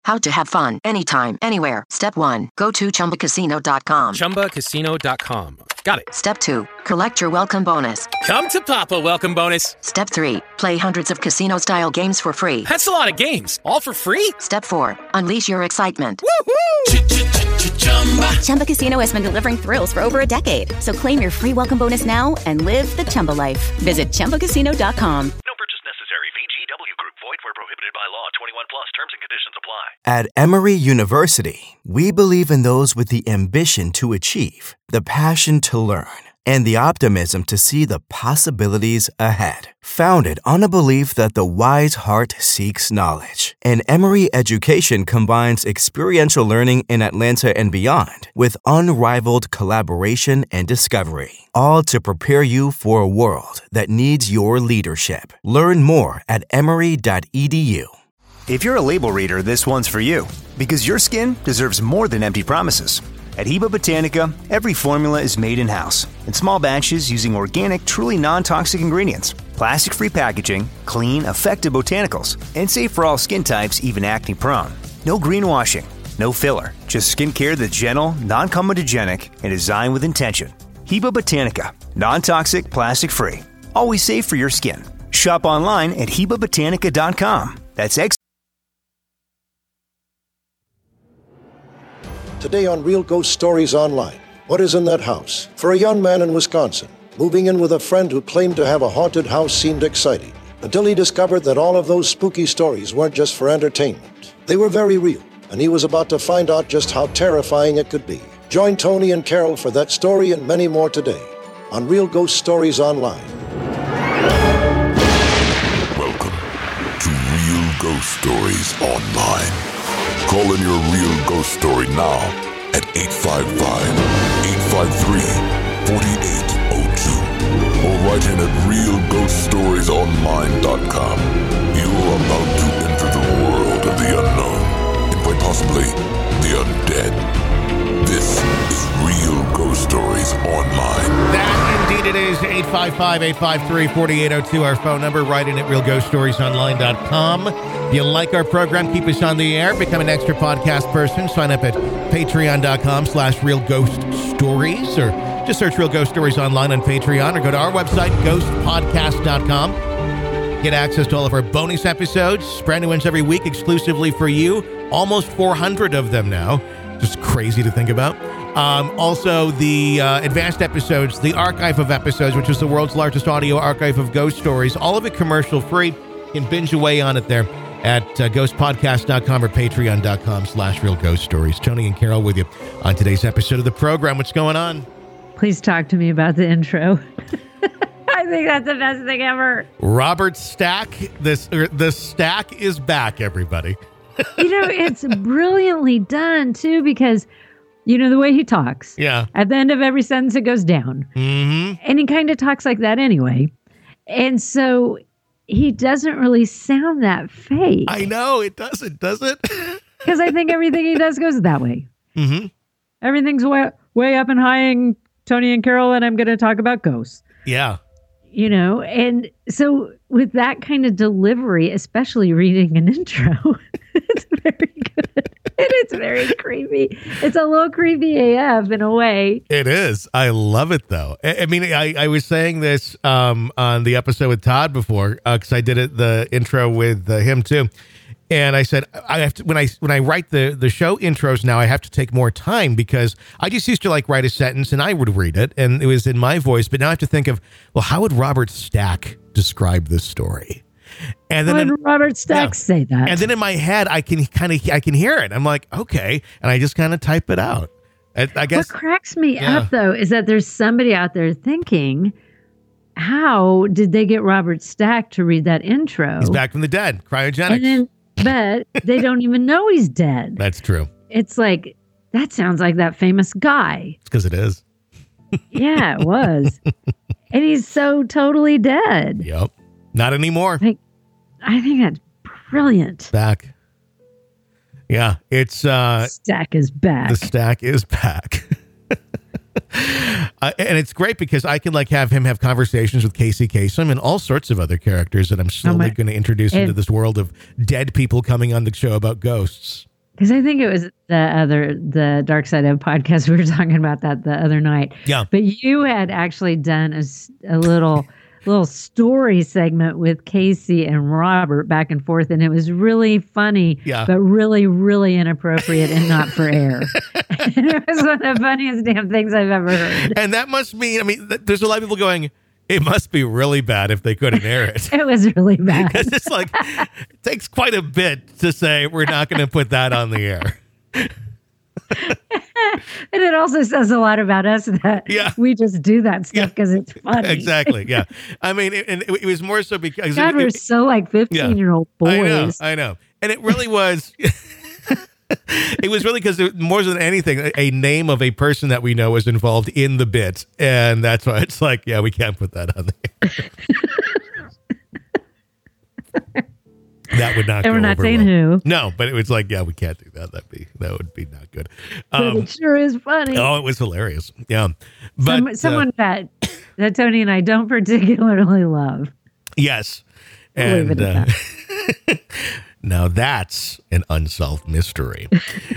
How to have fun anytime, anywhere. Step 1. Go to ChumbaCasino.com. ChumbaCasino.com. Got it. Step 2. Collect your welcome bonus. Come to Papa welcome bonus. Step 3. Play hundreds of casino-style games for free. That's a lot of games. All for free? Step 4. Unleash your excitement. Woohoo! Chumba Casino has been delivering thrills for over a decade. So claim your free welcome bonus now and live the Chumba life. Visit ChumbaCasino.com. No purchase necessary. VGW Group. Void where prohibited by law. 21 plus. Terms and conditions apply. At Emory University, we believe in those with the ambition to achieve, the passion to learn, and the optimism to see the possibilities ahead. Founded on a belief that the wise heart seeks knowledge, and Emory education combines experiential learning in Atlanta and beyond with unrivaled collaboration and discovery, all to prepare you for a world that needs your leadership. Learn more at emory.edu. If you're a label reader, this one's for you, because your skin deserves more than empty promises. At Heba Botanica, every formula is made in-house, in small batches using organic, truly non-toxic ingredients, plastic-free packaging, clean, effective botanicals, and safe for all skin types, even acne-prone. No greenwashing, no filler, just skincare that's gentle, non-comedogenic, and designed with intention. Heba Botanica, non-toxic, plastic-free, always safe for your skin. Shop online at HebaBotanica.com. That's Today on Real Ghost Stories Online, what is in that house? For a young man in Wisconsin, moving in with a friend who claimed to have a haunted house seemed exciting, until he discovered that all of those spooky stories weren't just for entertainment. They were very real, and he was about to find out just how terrifying it could be. Join Tony and Carol for that story and many more today on Real Ghost Stories Online. Welcome to Real Ghost Stories Online. Call in your real ghost story now at 855-853-4802 or write in at realghoststoriesonline.com. You are about to enter the world of the unknown and quite possibly the undead. This is Real Ghost Stories Online. That indeed it is. 855-853-4802, our phone number. Write in at realghoststoriesonline.com. If you like our program, keep us on the air, become an extra podcast person, sign up at patreon.com/realghoststories, or just search Real Ghost Stories Online on Patreon, or go to our website, ghostpodcast.com. Get access to all of our bonus episodes, brand new ones every week exclusively for you. Almost 400 of them now. Just crazy to think about. Also, the advanced episodes, the archive of episodes, which is the world's largest audio archive of ghost stories, all of it commercial free. You can binge away on it there at ghostpodcast.com or patreon.com/realghoststories. Tony and Carol with you on today's episode of the program. What's going on? Please talk to me about the intro. I think that's the best thing ever. Robert Stack. The Stack is back, everybody. It's brilliantly done, too, because, the way he talks. Yeah. At the end of every sentence, it goes down. Mm-hmm. And he kind of talks like that anyway. And so he doesn't really sound that fake. I know, it doesn't, does it? Because I think everything he does goes that way. Mm-hmm. Everything's way up and high in Tony and Carol, and I'm going to talk about ghosts. Yeah. And so with that kind of delivery, especially reading an intro, it's very good. And it's very creepy. It's a little creepy AF in a way. It is. I love it, though. I mean, I was saying this on the episode with Todd before, because I did the intro with him, too. And I said, I have to, when I write the show intros now, I have to take more time, because I just used to write a sentence and I would read it and it was in my voice. But now I have to think of, well, how would Robert Stack describe this story? And then Robert Stack say that. And then in my head, I can hear it. I'm like, okay. And I just kind of type it out. I guess. What cracks me up, though, is that there's somebody out there thinking, how did they get Robert Stack to read that intro? He's back from the dead, cryogenics. But they don't even know he's dead. That's true. It's like, that sounds like that famous guy. It's because it is. Yeah, it was. And he's so totally dead. Yep. Not anymore. I think that's brilliant. Back. Yeah, it's... Stack is back. The Stack is back. And it's great because I can have him have conversations with Casey Kasem and all sorts of other characters that I'm slowly going to introduce into this world of dead people coming on the show about ghosts. Because I think it was the Dark Side of podcast. We were talking about that the other night. Yeah. But you had actually done a little story segment with Casey and Robert back and forth, and it was really funny, but really, really inappropriate and not for air. And it was one of the funniest damn things I've ever heard. And that must mean, I mean, there's a lot of people going, it must be really bad if they couldn't air it. It was really bad. Because it's like, it takes quite a bit to say, we're not going to put that on the air. And it also says a lot about us that we just do that stuff because it's funny. Exactly. Yeah. I mean, it was more so because God, we're so like 15-year-old boys. I know. And it really was. It was really because more than anything, a name of a person that we know was involved in the bit. And that's why it's like, yeah, we can't put that on there. That would not go over. And we're not saying who. No, but it was like, yeah, we can't do that. That would be not good. But it sure is funny. Oh, it was hilarious. Yeah. But someone that Tony and I don't particularly love. Yes. We'll leave it at that. Now that's an unsolved mystery.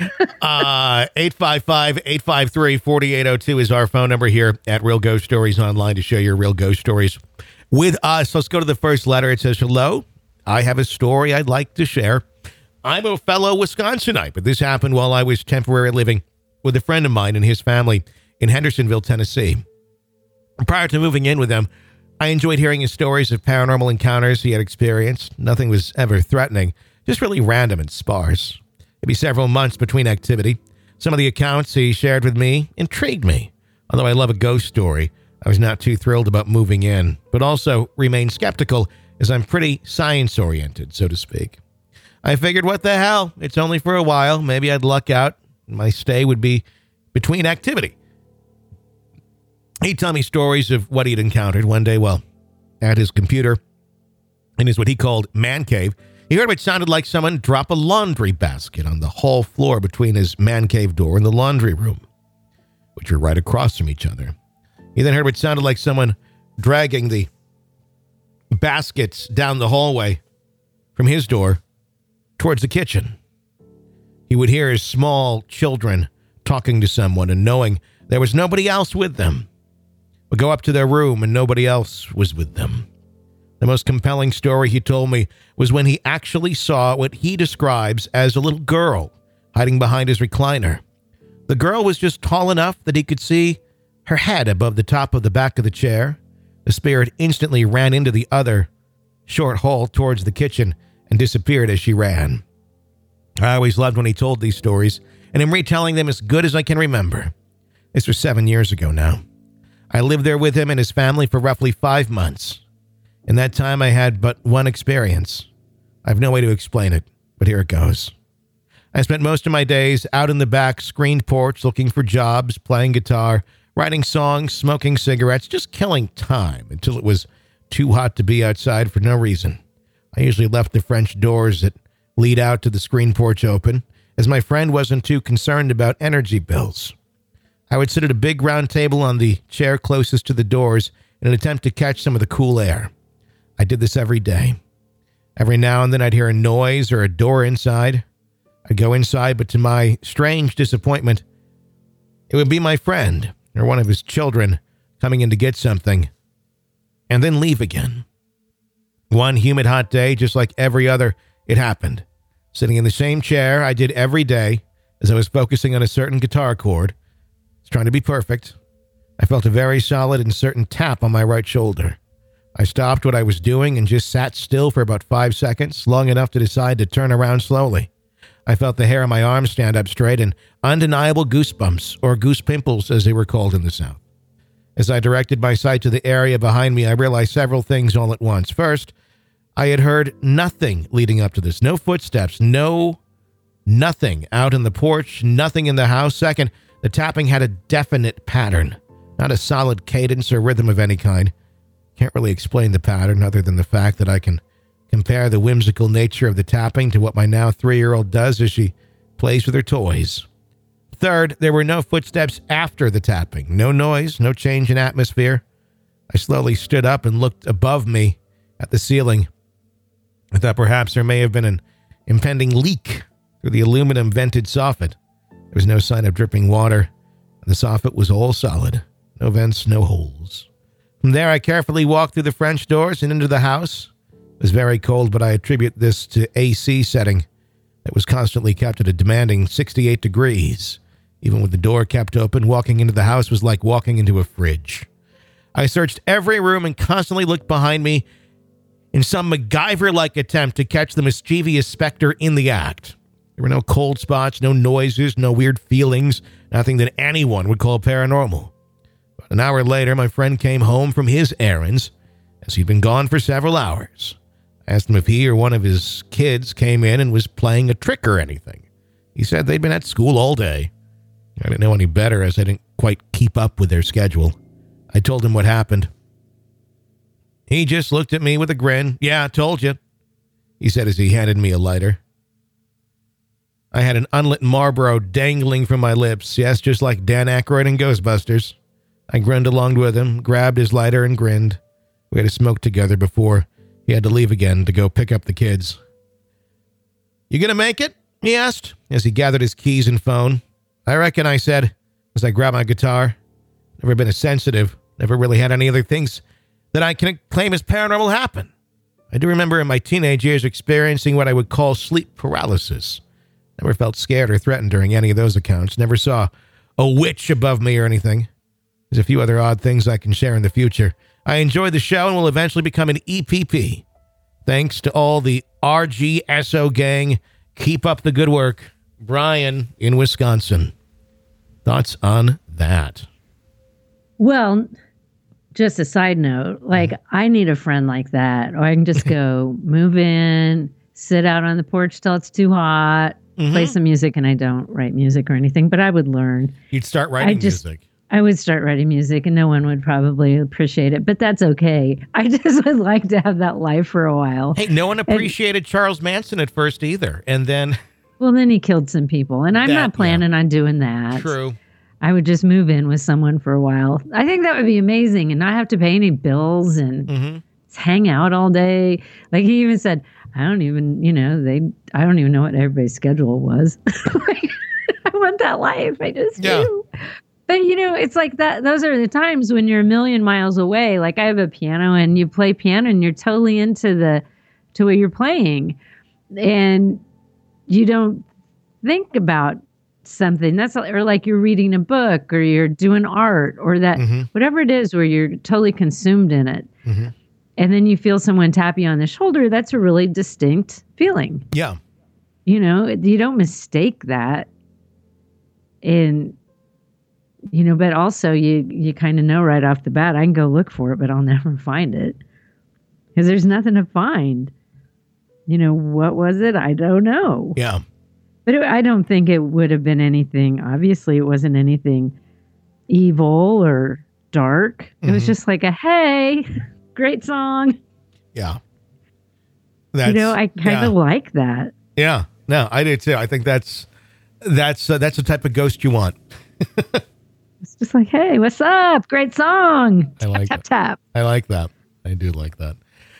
855-853-4802 is our phone number here at Real Ghost Stories Online to share your real ghost stories with us. Let's go to the first letter. It says, hello, I have a story I'd like to share. I'm a fellow Wisconsinite, but this happened while I was temporarily living with a friend of mine and his family in Hendersonville, Tennessee. Prior to moving in with them, I enjoyed hearing his stories of paranormal encounters he had experienced. Nothing was ever threatening, just really random and sparse. It'd be several months between activity. Some of the accounts he shared with me intrigued me. Although I love a ghost story, I was not too thrilled about moving in, but also remained skeptical as I'm pretty science-oriented, so to speak. I figured, what the hell? It's only for a while. Maybe I'd luck out. My stay would be between activity. He'd tell me stories of what he'd encountered one day while at his computer in his what he called man cave. He heard what sounded like someone drop a laundry basket on the hall floor between his man cave door and the laundry room, which were right across from each other. He then heard what sounded like someone dragging the baskets down the hallway from his door towards the kitchen. He would hear his small children talking to someone and knowing there was nobody else with them, would go up to their room and nobody else was with them. The most compelling story he told me was when he actually saw what he describes as a little girl hiding behind his recliner. The girl was just tall enough that he could see her head above the top of the back of the chair. The spirit instantly ran into the other short hall towards the kitchen and disappeared as she ran. I always loved when he told these stories, and am retelling them as good as I can remember. This was 7 years ago now. I lived there with him and his family for roughly 5 months. In that time, I had but one experience. I have no way to explain it, but here it goes. I spent most of my days out in the back screened porch looking for jobs, playing guitar, writing songs, smoking cigarettes, just killing time until it was too hot to be outside for no reason. I usually left the French doors that lead out to the screen porch open, as my friend wasn't too concerned about energy bills. I would sit at a big round table on the chair closest to the doors in an attempt to catch some of the cool air. I did this every day. Every now and then I'd hear a noise or a door inside. I'd go inside, but to my strange disappointment, it would be my friend or one of his children coming in to get something and then leave again. One humid hot day, just like every other, it happened. Sitting in the same chair I did every day as I was focusing on a certain guitar chord, trying to be perfect, I felt a very solid and certain tap on my right shoulder. I stopped what I was doing and just sat still for about 5 seconds, long enough to decide to turn around slowly. I felt the hair on my arm stand up straight and undeniable goosebumps, or goose pimples as they were called in the South. As I directed my sight to the area behind me, I realized several things all at once. First, I had heard nothing leading up to this. No footsteps, nothing out in the porch, nothing in the house. Second, the tapping had a definite pattern, not a solid cadence or rhythm of any kind. Can't really explain the pattern other than the fact that I can compare the whimsical nature of the tapping to what my now 3-year-old does as she plays with her toys. Third, there were no footsteps after the tapping. No noise, no change in atmosphere. I slowly stood up and looked above me at the ceiling. I thought perhaps there may have been an impending leak through the aluminum vented soffit. There was no sign of dripping water, and the soffit was all solid. No vents, no holes. From there, I carefully walked through the French doors and into the house. It was very cold, but I attribute this to AC setting that was constantly kept at a demanding 68 degrees. Even with the door kept open, walking into the house was like walking into a fridge. I searched every room and constantly looked behind me in some MacGyver-like attempt to catch the mischievous specter in the act. There were no cold spots, no noises, no weird feelings, nothing that anyone would call paranormal. About an hour later, my friend came home from his errands, as he'd been gone for several hours. I asked him if he or one of his kids came in and was playing a trick or anything. He said they'd been at school all day. I didn't know any better, as I didn't quite keep up with their schedule. I told him what happened. He just looked at me with a grin. "Yeah, I told you," he said as he handed me a lighter. I had an unlit Marlboro dangling from my lips, yes, just like Dan Aykroyd in Ghostbusters. I grinned along with him, grabbed his lighter and grinned. We had a smoke together before he had to leave again to go pick up the kids. "You gonna make it?" he asked as he gathered his keys and phone. "I reckon," I said as I grabbed my guitar. Never been as sensitive, never really had any other things that I can claim as paranormal happen. I do remember in my teenage years experiencing what I would call sleep paralysis. Never felt scared or threatened during any of those accounts. Never saw a witch above me or anything. There's a few other odd things I can share in the future. I enjoy the show and will eventually become an EPP. Thanks to all the RGSO gang. Keep up the good work. Brian in Wisconsin. Thoughts on that? Well, just a side note, like I need a friend like that, or I can just go move in, sit out on the porch till it's too hot, play some music. And I don't write music or anything, but I would learn. You'd start writing music. I would start writing music and no one would probably appreciate it, but that's okay. I just would like to have that life for a while. Hey, no one appreciated Charles Manson at first either. And then... Well, then he killed some people, and I'm not planning on doing that. True. I would just move in with someone for a while. I think that would be amazing and not have to pay any bills and hang out all day. Like he even said, I don't even know what everybody's schedule was. I want that life. I just do. But, it's like that. Those are the times when you're a million miles away. Like I have a piano and you play piano and you're totally into what you're playing. And you don't think about something or like you're reading a book or you're doing art or that whatever it is where you're totally consumed in it. And then you feel someone tap you on the shoulder. That's a really distinct feeling. Yeah. You don't mistake that. And, but also you kind of know right off the bat, I can go look for it, but I'll never find it because there's nothing to find. What was it? I don't know. Yeah. But I don't think it would have been anything. Obviously, it wasn't anything evil or dark. It was just like hey, great song. Yeah. I kind of like that. Yeah. No, I do too. I think that's the type of ghost you want. It's just like, hey, what's up? Great song. Tap. I like that. I do like that.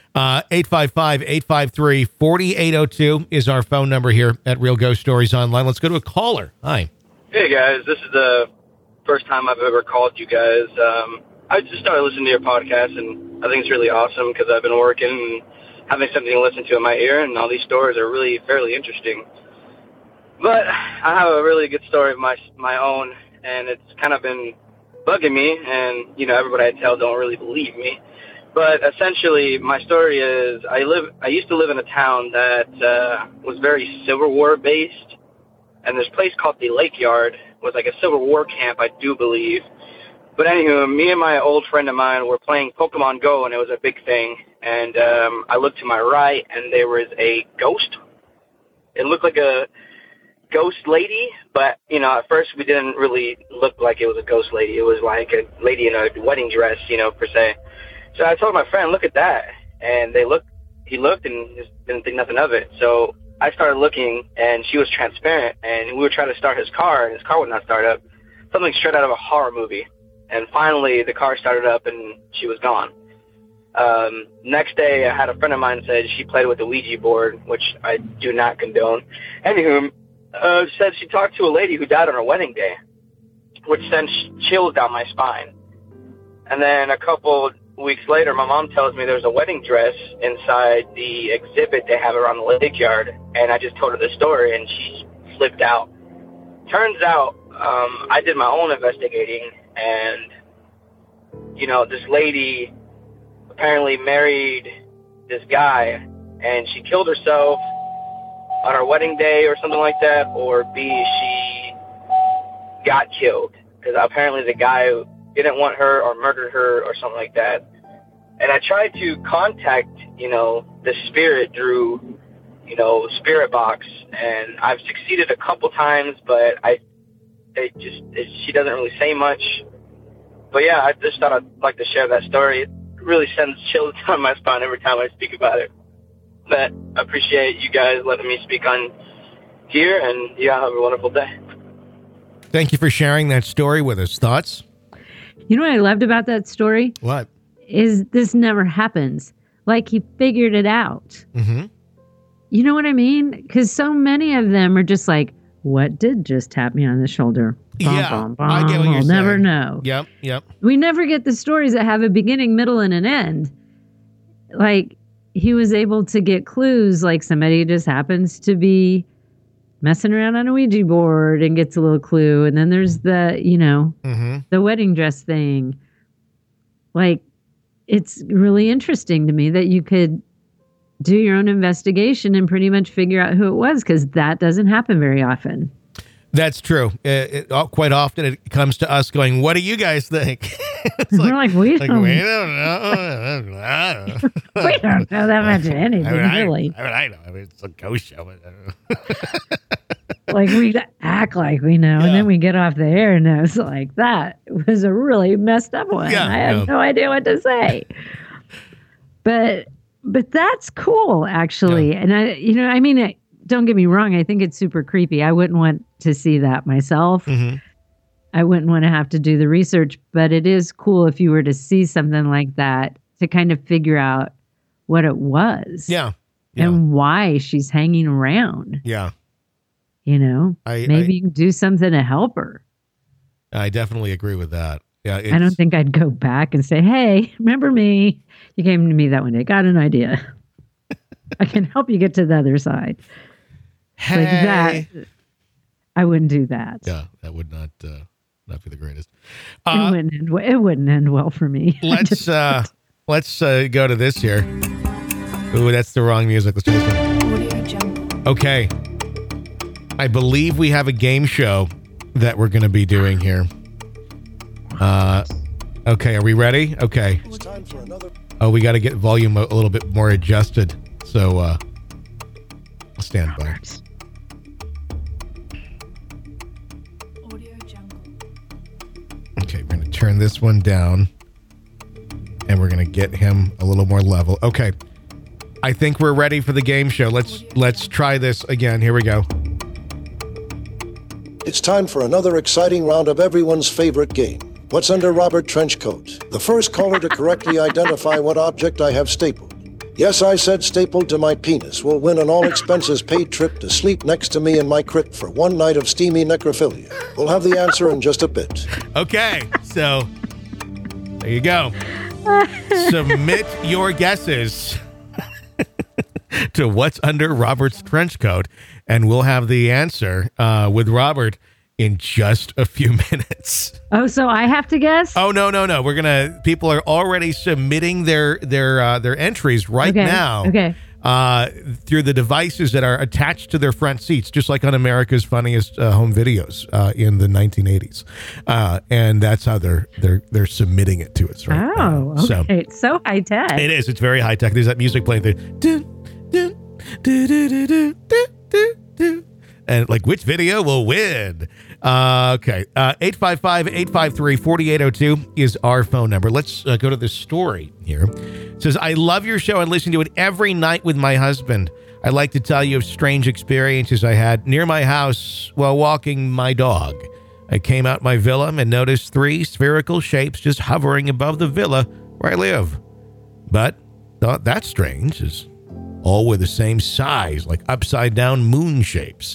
855-853-4802 is our phone number here at Real Ghost Stories Online. Let's go to a caller. Hi. Hey, guys. This is the first time I've ever called you guys. I just started listening to your podcast, and I think it's really awesome because I've been working and having something to listen to in my ear, and all these stories are really fairly interesting. But I have a really good story of my own, and it's kind of been bugging me, and, everybody I tell don't really believe me. But essentially, my story is I used to live in a town that was very Civil War based, and this place called the Lake Yard was like a Civil War camp, I do believe. But anywho, me and my old friend of mine were playing Pokemon Go, and it was a big thing. And I looked to my right, and there was a ghost. It looked like a ghost lady, but, at first we didn't really look like it was a ghost lady. It was like a lady in a wedding dress, per se. So I told my friend, look at that. And he looked and just didn't think nothing of it. So I started looking, and she was transparent, and we were trying to start his car, and his car would not start up. Something straight out of a horror movie. And finally, the car started up, and she was gone. Next day, I had a friend of mine said she played with the Ouija board, which I do not condone. Anywho, said she talked to a lady who died on her wedding day, which sent chills down my spine. And then a couple weeks later, my mom tells me there's a wedding dress inside the exhibit they have around the lake yard, and I just told her the story, and she flipped out. Turns out, I did my own investigating, and, you know, this lady apparently married this guy, and she killed herself on her wedding day or something like that, or B, she got killed, because apparently the guy didn't want her or murdered her or something like that. And I tried to contact, you know, the spirit through, you know, Spirit Box, and I've succeeded a couple times, but she doesn't really say much. But yeah, I just thought I'd like to share that story. It really sends chills down my spine every time I speak about it. But I appreciate you guys letting me speak on here, and yeah, have a wonderful day. Thank you for sharing that story with us. Thoughts? You know what I loved about that story? What? Is this never happens. Like he figured it out. Mm-hmm. You know what I mean? Because so many of them are just like, what did just tap me on the shoulder? Bum, Yeah, bum, bum. I get what you're We'll saying. never know. Yep. We never get the stories that have a beginning, middle, and an end. Like he was able to get clues, like somebody just happens to be messing around on a Ouija board and gets a little clue. And then there's the, you know, the wedding dress thing. Like, it's really interesting to me that you could do your own investigation and pretty much figure out who it was, because that doesn't happen very often. That's true. Quite often it comes to us going, what do you guys think? We're like, we don't know. We don't know that much of anything, really. I know. I mean, it's a ghost show. Like, we act like we know, and then we get off the air, and it's like, that was a really messed up one. I have no idea what to say. But that's cool, actually. And I mean, don't get me wrong. I think it's super creepy. I wouldn't want to see that myself. I wouldn't want to have to do the research, but it is cool if you were to see something like that to kind of figure out what it was. Yeah. And why she's hanging around. Yeah. You know, maybe you can do something to help her. I definitely agree with that. Yeah. I don't think I'd go back and say, hey, remember me? You came to me that one day. Got an idea. I can help you get to the other side. Hey. Like that. I wouldn't do that. Yeah, that would not be the greatest. It wouldn't end well for me. Let's go to this here. Ooh, that's the wrong music. Let's do this one. Okay. I believe we have a game show that we're going to be doing here. Okay, are we ready? Okay. It's time for another. Oh, we got to get volume a little bit more adjusted. So, I'll stand by. Okay, we're going to turn this one down. And we're going to get him a little more level. Okay. I think we're ready for the game show. Let's try this again. Here we go. It's time for another exciting round of everyone's favorite game. What's under Robert Trenchcoat? The first caller to correctly identify what object I have stapled. Yes, I said stapled to my penis will win an all-expenses-paid trip to sleep next to me in my crypt for one night of steamy necrophilia. We'll have the answer in just a bit. Okay, so there you go. Submit your guesses to what's under Robert's trench coat, and we'll have the answer with Robert in just a few minutes. Oh, so I have to guess? Oh, no. People are already submitting their entries right now. Okay. Through the devices that are attached to their front seats, just like on America's Funniest Home Videos in the 1980s. And that's how they're submitting it to us right now. Oh, okay. It's so high tech. It is. It's very high tech. There's that music playing there. And like, which video will win? Okay. 855-853-4802 is our phone number. Let's go to the story here. It says, I love your show and listen to it every night with my husband. I'd like to tell you of strange experiences I had near my house while walking my dog. I came out my villa and noticed 3 spherical shapes just hovering above the villa where I live. But thought that's strange, as all were the same size, like upside down moon shapes.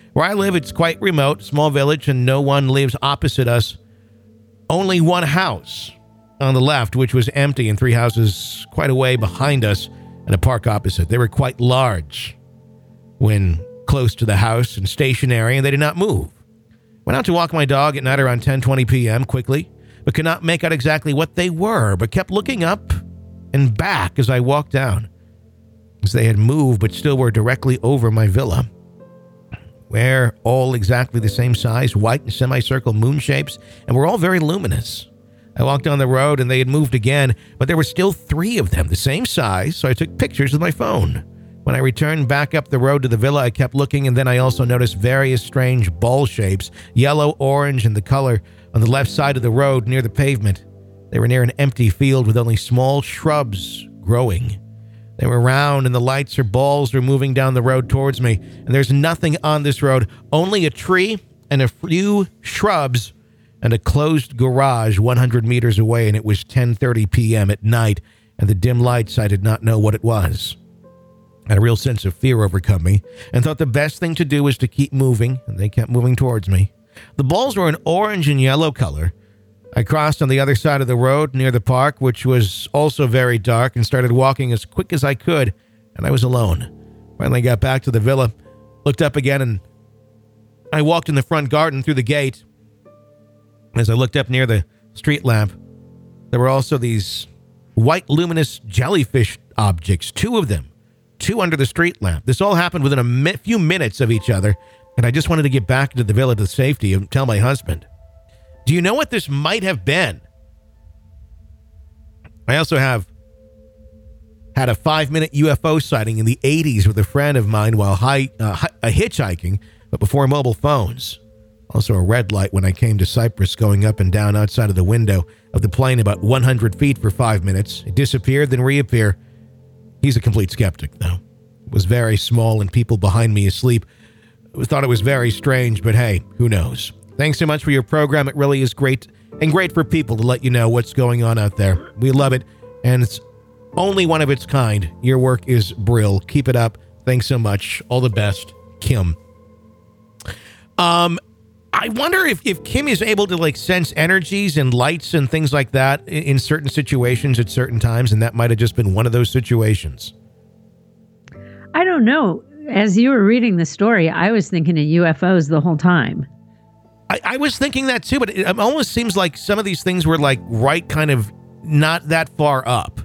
Where I live, it's quite remote, small village, and no one lives opposite us. Only one house on the left, which was empty, and 3 houses quite a way behind us and a park opposite. They were quite large when close to the house and stationary, and they did not move. Went out to walk my dog at night around 10:20 p.m. quickly, but could not make out exactly what they were, but kept looking up and back as I walked down, as they had moved but still were directly over my villa. We're all exactly the same size, white and semicircle moon shapes, and were all very luminous. I walked down the road and they had moved again, but there were still 3 of them, the same size, so I took pictures with my phone. When I returned back up the road to the villa, I kept looking, and then I also noticed various strange ball shapes, yellow, orange, and the color, on the left side of the road near the pavement. They were near an empty field with only small shrubs growing. They were round, and the lights or balls were moving down the road towards me. And there's nothing on this road, only a tree and a few shrubs and a closed garage 100 meters away, and it was 10:30 p.m. at night, and the dim lights, I did not know what it was. I had a real sense of fear overcome me, and thought the best thing to do was to keep moving, and they kept moving towards me. The balls were an orange and yellow color. I crossed on the other side of the road near the park, which was also very dark, and started walking as quick as I could, and I was alone. Finally got back to the villa, looked up again, and I walked in the front garden through the gate. As I looked up near the street lamp, there were also these white luminous jellyfish objects, 2 of them, 2 under the street lamp. This all happened within a few minutes of each other, and I just wanted to get back into the villa to safety and tell my husband. Do you know what this might have been? I also have had a 5-minute UFO sighting in the 80s with a friend of mine while hitchhiking, but before mobile phones. Also a red light when I came to Cyprus, going up and down outside of the window of the plane about 100 feet for 5 minutes. It disappeared, then reappear. He's a complete skeptic, though. It was very small, and people behind me asleep thought it was very strange, but hey, who knows? Thanks so much for your program. It really is great, and great for people to let you know what's going on out there. We love it, and it's only one of its kind. Your work is brill. Keep it up. Thanks so much. All the best, Kim. I wonder if Kim is able to sense energies and lights and things like that in certain situations at certain times, and that might have just been one of those situations. I don't know. As you were reading the story, I was thinking of UFOs the whole time. I was thinking that too, but it almost seems like some of these things were right kind of not that far up.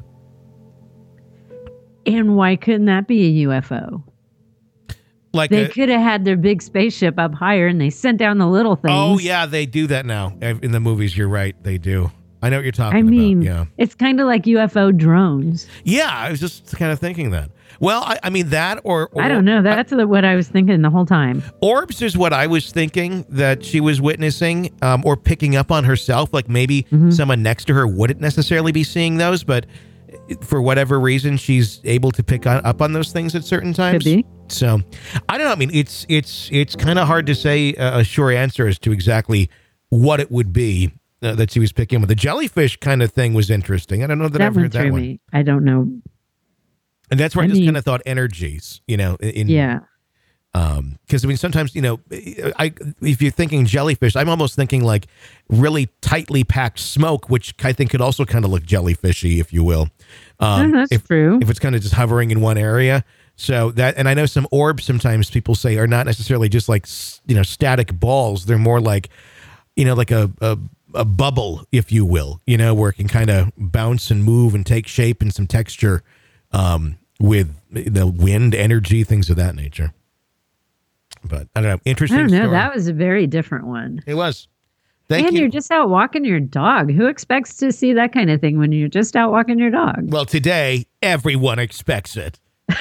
And why couldn't that be a UFO? They could have had their big spaceship up higher, and they sent down the little things. Oh, yeah, they do that now. In the movies, you're right. They do. I know what you're talking about. Yeah. It's kind of like UFO drones. Yeah, I was just kind of thinking that. Well, I mean that or I don't know. That's what I was thinking the whole time. Orbs is what I was thinking that she was witnessing or picking up on herself. Like maybe someone next to her wouldn't necessarily be seeing those, but for whatever reason, she's able to pick up on those things at certain times. Could be. So I don't know. I mean, it's kind of hard to say a sure answer as to exactly what it would be that she was picking up. The jellyfish kind of thing was interesting. I don't know that I've heard that one. I don't know. And that's where I just kind of thought energies, yeah. Because sometimes, if you're thinking jellyfish, I'm almost thinking like really tightly packed smoke, which I think could also kind of look jellyfishy, if you will. That's true. If it's kind of just hovering in one area. So that, and I know some orbs sometimes people say are not necessarily just like, static balls. They're more like, like a bubble, if you will, where it can kind of bounce and move and take shape and some texture with the wind, energy, things of that nature. But I don't know. Interesting. I don't know. Story. That was a very different one. It was. Thank you. You're just out walking your dog. Who expects to see that kind of thing when you're just out walking your dog? Well, today, everyone expects it.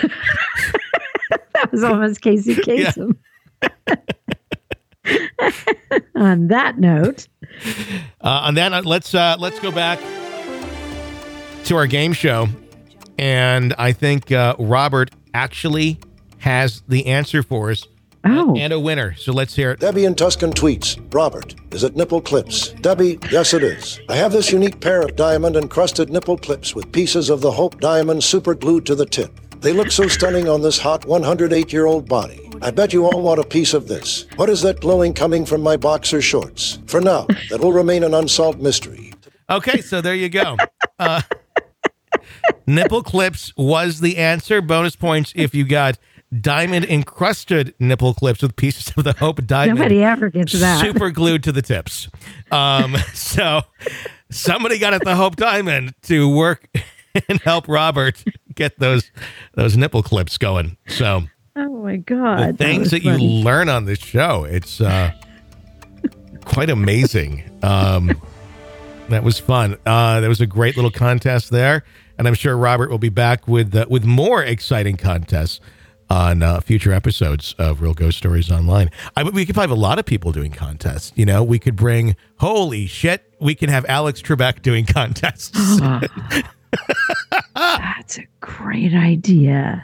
That was almost Casey Kasem. On that note. Let's go back to our game show. And I think Robert actually has the answer for us. Oh. And a winner. So let's hear it. Debbie in Tuscan tweets, Robert, is it nipple clips? Debbie, yes it is. I have this unique pair of diamond-encrusted nipple clips with pieces of the Hope diamond super glued to the tip. They look so stunning on this hot 108-year-old body. I bet you all want a piece of this. What is that glowing coming from my boxer shorts? For now, that will remain an unsolved mystery. Okay, so there you go. Nipple clips was the answer. Bonus points if you got diamond encrusted nipple clips with pieces of the Hope diamond. Nobody ever gets that. Super glued to the tips. So somebody got at the Hope Diamond to work and help Robert get those nipple clips going. So, oh my God, the things that you learn on this show, it's quite amazing. That was fun. That was a great little contest there, and I'm sure Robert will be back with more exciting contests on future episodes of Real Ghost Stories Online. We could probably have a lot of people doing contests. You know, we could bring, holy shit, we can have Alex Trebek doing contests. That's a great idea.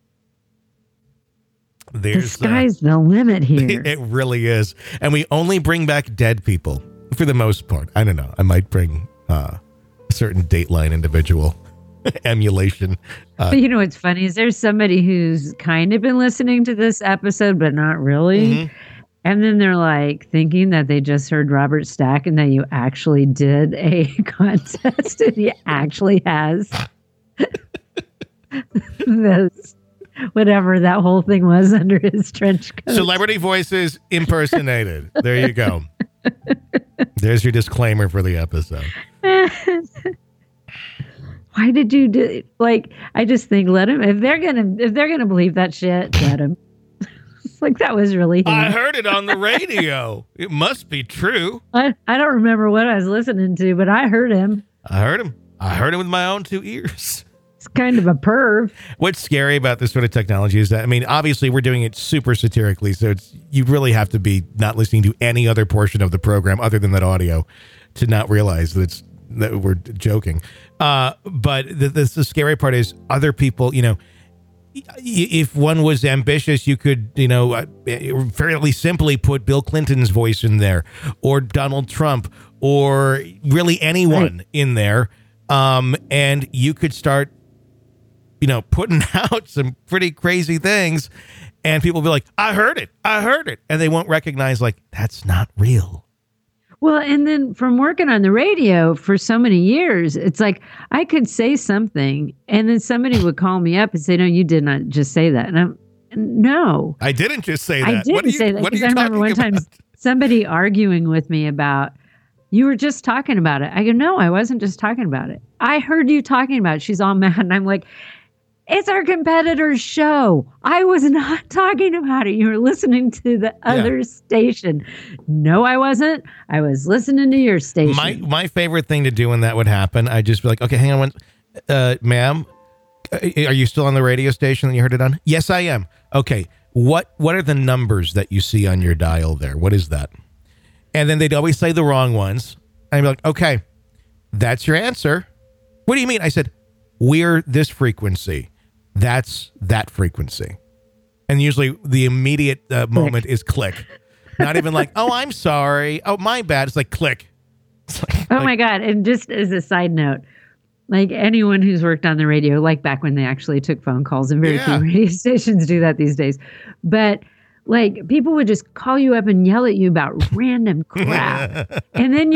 The sky's the limit here. It really is. And we only bring back dead people for the most part. I don't know. I might bring a certain Dateline individual. Emulation. But you know what's funny is there's somebody who's kind of been listening to this episode, but not really. Mm-hmm. And then they're like thinking that they just heard Robert Stack and that you actually did a contest and he actually has those, whatever that whole thing was under his trench coat. Celebrity voices impersonated. There you go. There's your disclaimer for the episode. Why did you do I just think let him if they're gonna believe that shit, let him. It's like that was really him. I heard it on the radio. It must be true. I don't remember what I was listening to, but I heard him. I heard him with my own 2 ears. It's kind of a perv. What's scary about this sort of technology is that, I mean, obviously we're doing it super satirically, so you really have to be not listening to any other portion of the program other than that audio to not realize that we're joking. But the scary part is other people, you know, if one was ambitious, you could, you know, fairly simply put Bill Clinton's voice in there or Donald Trump or really anyone in there. And you could start, you know, putting out some pretty crazy things and people will be like, I heard it. And they won't recognize that's not real. Well, and then from working on the radio for so many years, it's like I could say something and then somebody would call me up and say, no, you did not just say that. And no. I didn't just say that. I didn't say that because I remember one time somebody arguing with me about, you were just talking about it. I go, no, I wasn't just talking about it. I heard you talking about it. She's all mad. And I'm like, it's our competitor's show. I was not talking about it. You were listening to the other station. No, I wasn't. I was listening to your station. My favorite thing to do when that would happen, I'd just be like, okay, hang on, ma'am, are you still on the radio station that you heard it on? Yes, I am. Okay, what are the numbers that you see on your dial there? What is that? And then they'd always say the wrong ones. I'd be like, okay, that's your answer. What do you mean? I said, we're this frequency. That's that frequency. And usually the immediate moment is click. Not even like, oh, I'm sorry. Oh, my bad. It's like click. It's like, my God. And just as a side note, like anyone who's worked on the radio, like back when they actually took phone calls, and very few radio stations do that these days. But like people would just call you up and yell at you about random crap. And then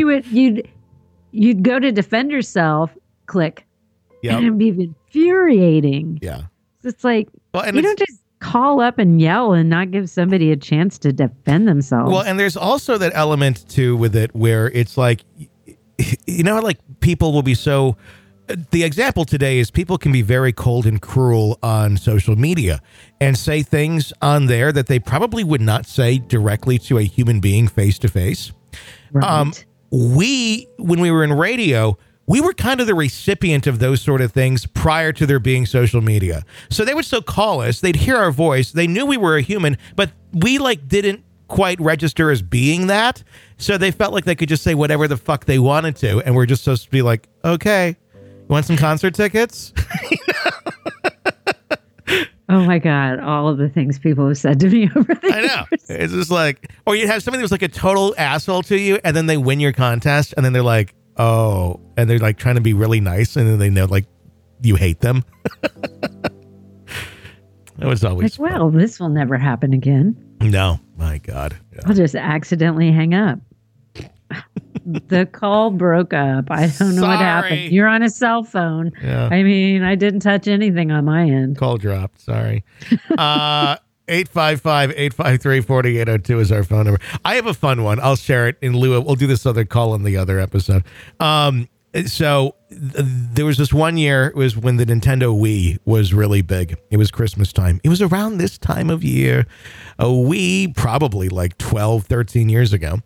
you'd go to defend yourself, click. And it'd be infuriating. Yeah. It's like, you don't just call up and yell and not give somebody a chance to defend themselves. Well, and there's also that element too with it where it's like, you know, like people will be so, the example today is people can be very cold and cruel on social media and say things on there that they probably would not say directly to a human being face to face. When we were in radio, we were kind of the recipient of those sort of things prior to there being social media. So they would still call us. They'd hear our voice. They knew we were a human, but we didn't quite register as being that. So they felt like they could just say whatever the fuck they wanted to. And we're just supposed to be like, okay, you want some concert tickets? Oh my God. All of the things people have said to me over the years. I know. It's just like, or you have somebody who's like a total asshole to you and then they win your contest and then they're like, oh, and they're like trying to be really nice and then they know like you hate them. That was always like, well, this will never happen again. No, my God. Yeah. I'll just accidentally hang up. The call broke up. I don't know what happened. You're on a cell phone. Yeah. I mean, I didn't touch anything on my end. Call dropped. Sorry. 855-853-4802 is our phone number. I have a fun one. I'll share it in lieu of, we'll do this other call in the other episode. There was this one year, it was when the Nintendo Wii was really big. It was Christmas time. It was around this time of year. A Wii, probably like 12, 13 years ago.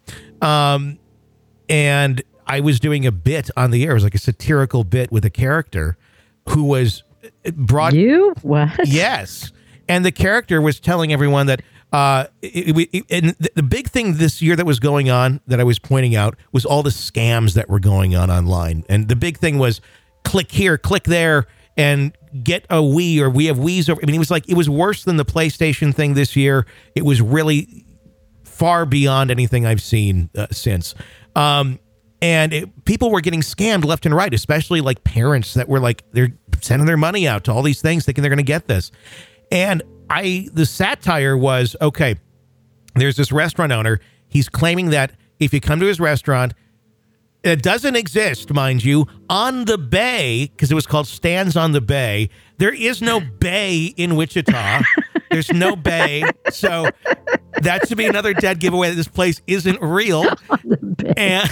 And I was doing a bit on the air. It was like a satirical bit with a character who was brought... You? What? Yes. And the character was telling everyone that and the big thing this year that was going on that I was pointing out was all the scams that were going on online. And the big thing was click here, click there, and get a Wii, or we have Wiis over. I mean, it was worse than the PlayStation thing this year. It was really far beyond anything I've seen since. People were getting scammed left and right, especially like parents that were like, they're sending their money out to all these things thinking they're going to get this. And the satire was, okay, there's this restaurant owner. He's claiming that if you come to his restaurant, it doesn't exist, mind you, on the bay, because it was called Stands on the Bay. There is no bay in Wichita. There's no bay. So that should be another dead giveaway that this place isn't real. And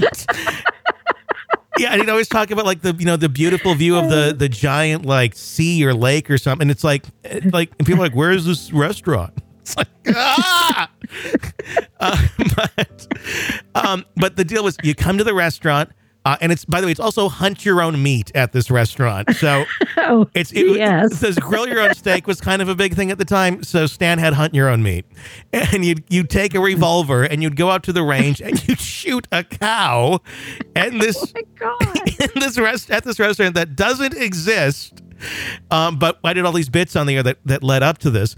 yeah, and he'd always talk about like the beautiful view of the giant like sea or lake or something. And it's like and people are like, where is this restaurant? It's like, but the deal was you come to the restaurant, and it's, by the way, it's also hunt your own meat at this restaurant. So it says grill your own steak was kind of a big thing at the time. So Stan had hunt your own meat, and you'd take a revolver and you'd go out to the range and you'd shoot a cow, and this at this restaurant that doesn't exist. But I did all these bits on the air that led up to this.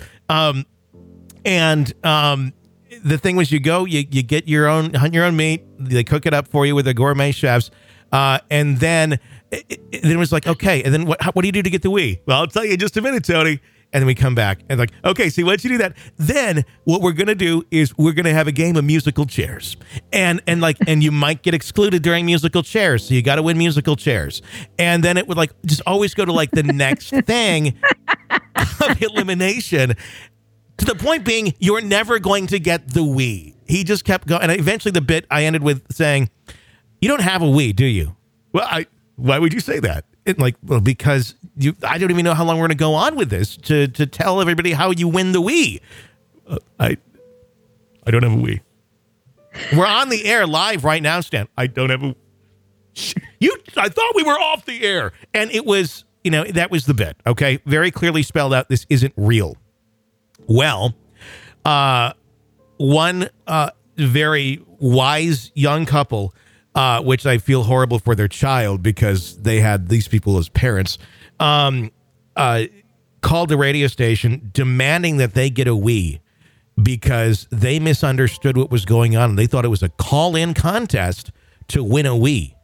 The thing was, you go, you get hunt your own meat. They cook it up for you with the gourmet chefs. And then it was like, okay. And then what do you do to get the Wii? Well, I'll tell you in just a minute, Tony. And then we come back and like, okay, see, once you do that, then what we're going to do is we're going to have a game of musical chairs. And you might get excluded during musical chairs. So you got to win musical chairs. And then it would like just always go to like the next thing of elimination. To the point being, you're never going to get the Wii. He just kept going. And eventually the bit I ended with saying, you don't have a Wii, do you? Well, why would you say that? Because I don't even know how long we're going to go on with this to tell everybody how you win the Wii. I don't have a Wii. We're on the air live right now, Stan. I don't have a... I thought we were off the air. And it was, that was the bit, okay? Very clearly spelled out, this isn't real. Well, one very wise young couple, which I feel horrible for their child because they had these people as parents, called the radio station demanding that they get a Wii because they misunderstood what was going on. They thought it was a call-in contest to win a Wii.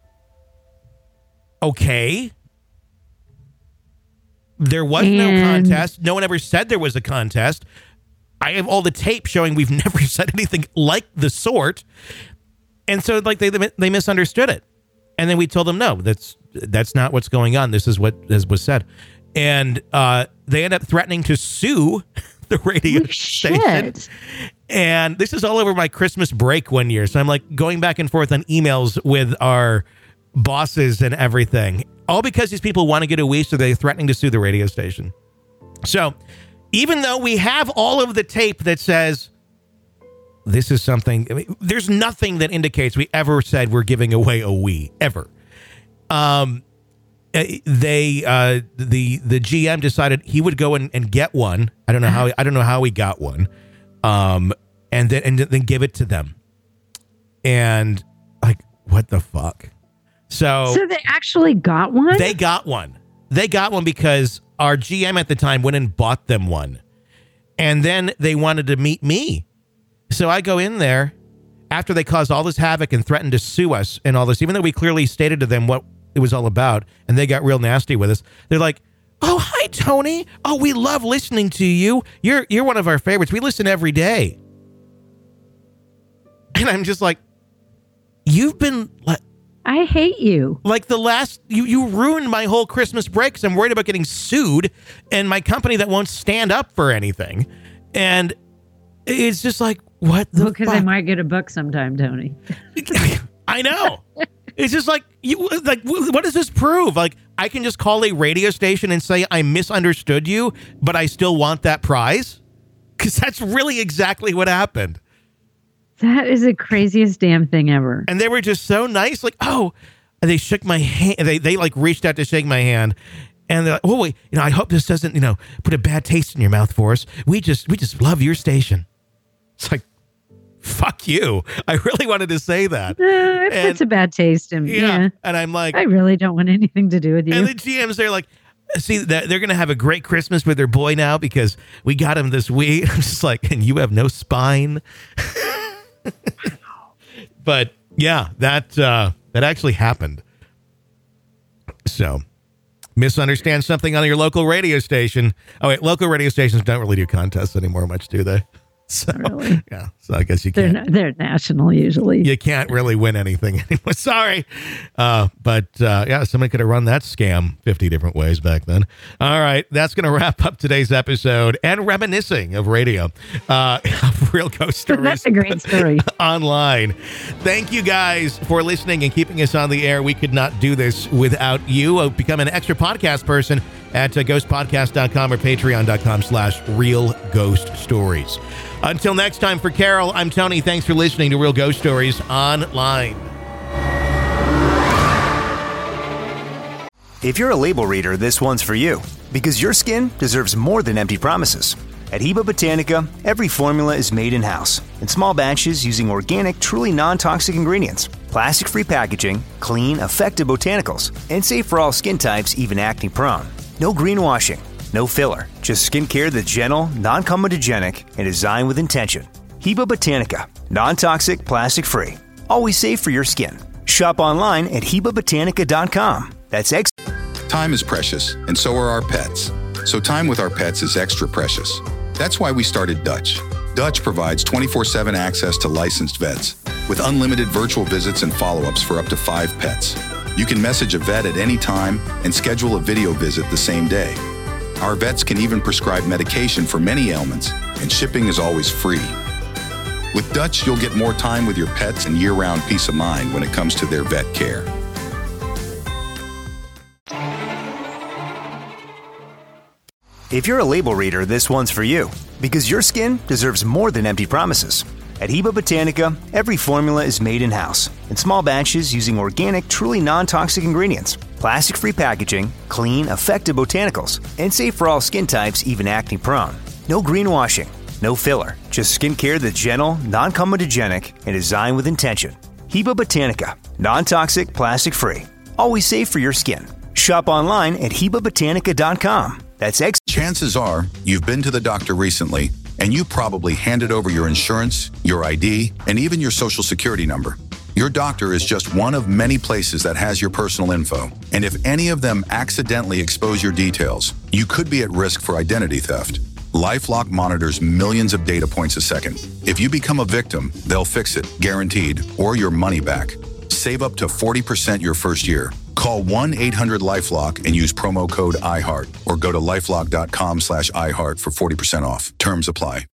Okay. There was no contest. No one ever said there was a contest. I have all the tape showing we've never said anything like the sort. And so like they misunderstood it. And then we told them, no, that's not what's going on. This is what was said. And they end up threatening to sue the radio station. And this is all over my Christmas break one year. So I'm like going back and forth on emails with our bosses and everything. All because these people want to get a Wii, so they're threatening to sue the radio station. So even though we have all of the tape that says this is something, there's nothing that indicates we ever said we're giving away a Wii, ever. The GM decided he would go and get one. I don't know how he got one. And then give it to them. And like, what the fuck? So they actually got one? They got one. They got one because our GM at the time went and bought them one. And then they wanted to meet me. So I go in there after they caused all this havoc and threatened to sue us and all this, even though we clearly stated to them what it was all about, and they got real nasty with us. They're like, oh, hi, Tony? Oh, we love listening to you. You're one of our favorites. We listen every day. And I'm just like, you've been like, I hate you. Like you ruined my whole Christmas break because I'm worried about getting sued and my company that won't stand up for anything. And it's just like, what the fuck? Because I might get a book sometime, Tony. I know. It's just like, what does this prove? Like, I can just call a radio station and say I misunderstood you, but I still want that prize? Because that's really exactly what happened. That is the craziest damn thing ever. And they were just so nice. Like, oh, and they shook my hand. They like reached out to shake my hand. And they're like, oh, wait, I hope this doesn't, put a bad taste in your mouth for us. We just love your station. It's like, fuck you. I really wanted to say that. It puts a bad taste in me. Yeah. And I'm like, I really don't want anything to do with you. And the GMs, they're like, see, they're going to have a great Christmas with their boy now because we got him this week. I'm just like, and you have no spine. But yeah, that actually happened. So, misunderstand something on your local radio station. Oh wait, local radio stations don't really do contests anymore much, do they? So, really? Yeah. So I guess you can't. They're national usually. You can't really win anything anymore. Sorry. But somebody could have run that scam 50 different ways back then. All right. That's going to wrap up today's episode and reminiscing of radio. Real Ghost Stories. That's a great story. Online. Thank you guys for listening and keeping us on the air. We could not do this without you. Become an extra podcast person at ghostpodcast.com or patreon.com/Real Ghost Stories. Until next time, for Carol, I'm Tony. Thanks for listening to Real Ghost Stories Online. If you're a label reader, this one's for you. Because your skin deserves more than empty promises. At Heba Botanica, every formula is made in-house. In small batches using organic, truly non-toxic ingredients. Plastic-free packaging, clean, effective botanicals. And safe for all skin types, even acne-prone. No greenwashing. No filler, just skincare that's gentle, non-comedogenic, and designed with intention. Heba Botanica, non-toxic, plastic-free. Always safe for your skin. Shop online at HebaBotanica.com. That's Time is precious, and so are our pets. So time with our pets is extra precious. That's why we started Dutch. Dutch provides 24/7 access to licensed vets, with unlimited virtual visits and follow-ups for up to 5 pets. You can message a vet at any time and schedule a video visit the same day. Our vets can even prescribe medication for many ailments, and shipping is always free. With Dutch, you'll get more time with your pets and year-round peace of mind when it comes to their vet care. If you're a label reader, this one's for you. Because your skin deserves more than empty promises. At Heba Botanica, every formula is made in-house. In small batches using organic, truly non-toxic ingredients. Plastic-free packaging, clean, effective botanicals. And safe for all skin types, even acne-prone. No greenwashing. No filler. Just skincare that's gentle, non-comedogenic, and designed with intention. Heba Botanica. Non-toxic, plastic-free. Always safe for your skin. Shop online at HebaBotanica.com. That's Chances are you've been to the doctor recently, and you probably handed over your insurance, your ID, and even your social security number. Your doctor is just one of many places that has your personal info. And if any of them accidentally expose your details, you could be at risk for identity theft. LifeLock monitors millions of data points a second. If you become a victim, they'll fix it, guaranteed, or your money back. Save up to 40% your first year. Call 1-800-LifeLock and use promo code iHeart, or go to lifelock.com/iHeart for 40% off. Terms apply.